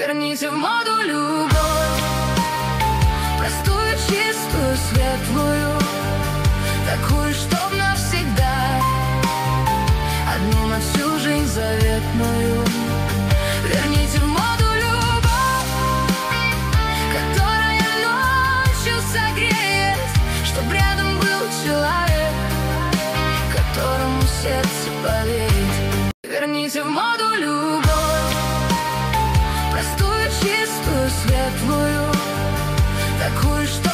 Верните в моду любовь, простую, чистую, светлую, такую, чтоб навсегда, одну на всю жизнь заветную. Верните в моду любовь, которая ночью согреет, чтоб рядом был человек, которому сердце поверит. Верните в моду любовь, простую, чистую, светлую, такую, что